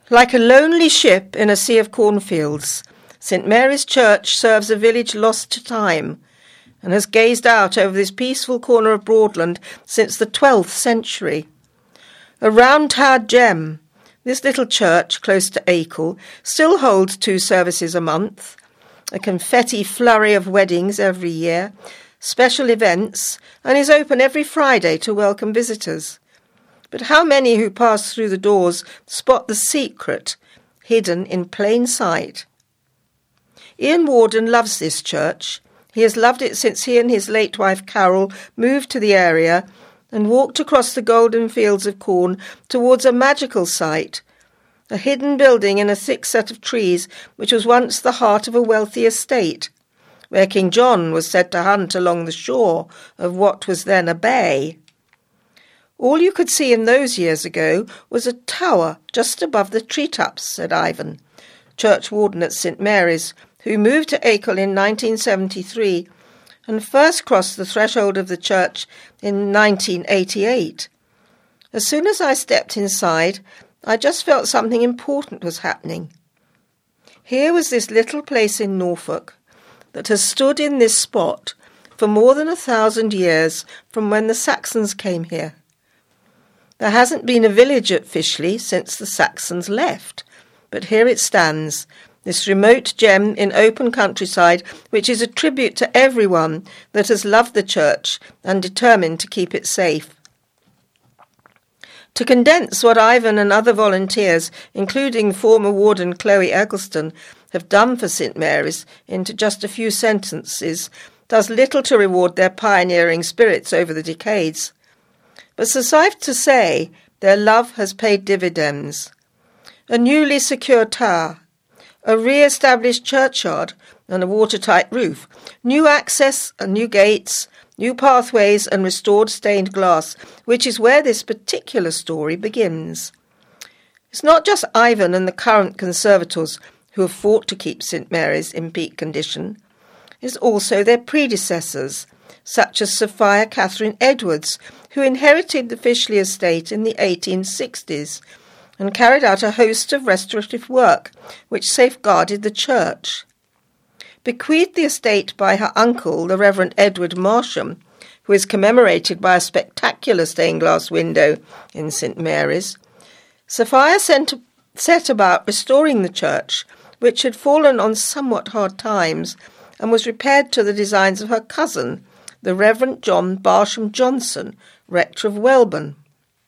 Like a lonely ship in a sea of cornfields, St. Mary's Church serves a village lost to time and has gazed out over this peaceful corner of Broadland since the 12th century. A round-towered gem, this little church close to Acle still holds 2 services a month, a confetti flurry of weddings every year, special events, and is open every Friday to welcome visitors. But how many who pass through the doors spot the secret hidden in plain sight? Ian Warden loves this church. He has loved it since he and his late wife Carol moved to the area and walked across the golden fields of corn towards a magical site, a hidden building in a thick set of trees which was once the heart of a wealthy estate, where King John was said to hunt along the shore of what was then a bay. All you could see in those years ago was a tower just above the treetops, said Ivan, churchwarden at St. Mary's, who moved to Acle in 1973 and first crossed the threshold of the church in 1988. As soon as I stepped inside, I just felt something important was happening. Here was this little place in Norfolk that has stood in this spot for more than 1,000 years from when the Saxons came here. There hasn't been a village at Fishley since the Saxons left, but here it stands, this remote gem in open countryside, which is a tribute to everyone that has loved the church and determined to keep it safe. To condense what Ivan and other volunteers, including former warden Chloe Eggleston, have done for St. Mary's into just a few sentences does little to reward their pioneering spirits over the decades. But suffice to say, their love has paid dividends. A newly secured tower, a re-established churchyard and a watertight roof, new access and new gates, new pathways and restored stained glass, which is where this particular story begins. It's not just Ivan and the current conservators who have fought to keep St. Mary's in peak condition. It's also their predecessors, such as Sophia Catherine Edwards, who inherited the Fishley estate in the 1860s and carried out a host of restorative work which safeguarded the church. Bequeathed the estate by her uncle, the Reverend Edward Marsham, who is commemorated by a spectacular stained-glass window in St. Mary's, Sophia set about restoring the church, which had fallen on somewhat hard times, and was repaired to the designs of her cousin, the Reverend John Barsham Johnson, rector of Welburn.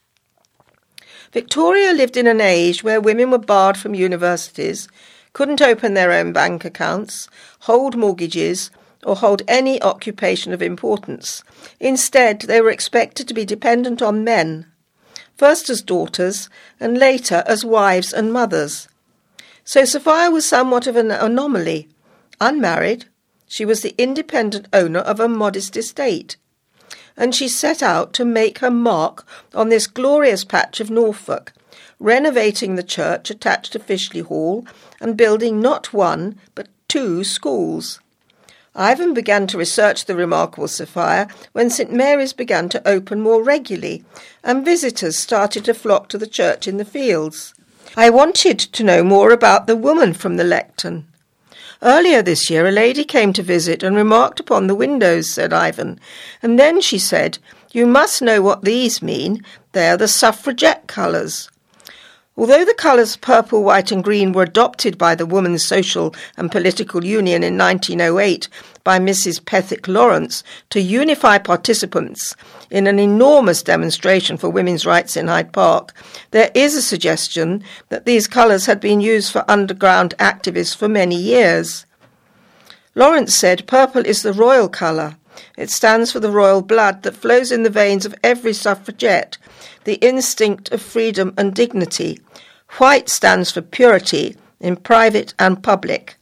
Victoria lived in an age where women were barred from universities, couldn't open their own bank accounts, hold mortgages, or hold any occupation of importance. Instead, they were expected to be dependent on men, first as daughters and later as wives and mothers. So Sophia was somewhat of an anomaly. Unmarried, she was the independent owner of a modest estate, and she set out to make her mark on this glorious patch of Norfolk, renovating the church attached to Fishley Hall and building not 1 but 2 schools. Ivan began to research the remarkable Sophia when St. Mary's began to open more regularly and visitors started to flock to the church in the fields. I wanted to know more about the woman from the lectern. Earlier this year, a lady came to visit and remarked upon the windows, said Ivan, and then she said, "You must know what these mean. They are the suffragette colours." Although the colours purple, white and green were adopted by the Women's Social and Political Union in 1908 by Mrs. Pethick Lawrence to unify participants in an enormous demonstration for women's rights in Hyde Park, there is a suggestion that these colours had been used for underground activists for many years. Lawrence said purple is the royal colour. It stands for the royal blood that flows in the veins of every suffragette, the instinct of freedom and dignity. White stands for purity in private and public.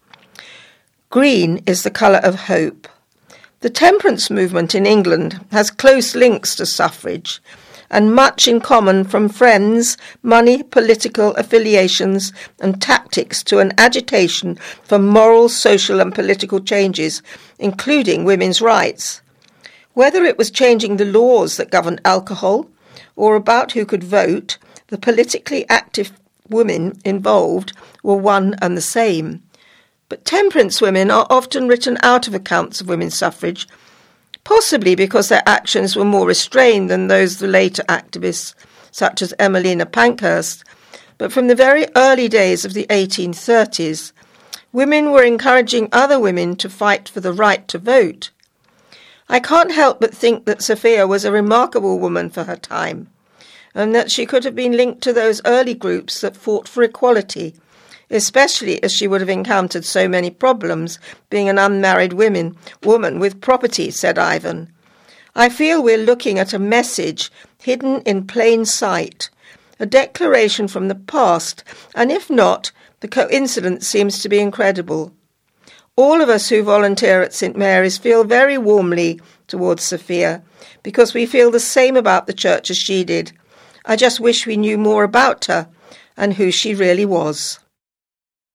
Green is the colour of hope. The temperance movement in England has close links to suffrage and much in common, from friends, money, political affiliations and tactics to an agitation for moral, social and political changes, including women's rights. Whether it was changing the laws that governed alcohol or about who could vote, the politically active women involved were one and the same. But temperance women are often written out of accounts of women's suffrage, possibly because their actions were more restrained than those of the later activists, such as Emmeline Pankhurst. But from the very early days of the 1830s, women were encouraging other women to fight for the right to vote. I can't help but think that Sophia was a remarkable woman for her time, and that she could have been linked to those early groups that fought for equality, especially as she would have encountered so many problems being an unmarried woman with property, said Ivan. I feel we're looking at a message hidden in plain sight, a declaration from the past, and if not, the coincidence seems to be incredible. All of us who volunteer at St Mary's feel very warmly towards Sophia, because we feel the same about the church as she did. I just wish we knew more about her and who she really was.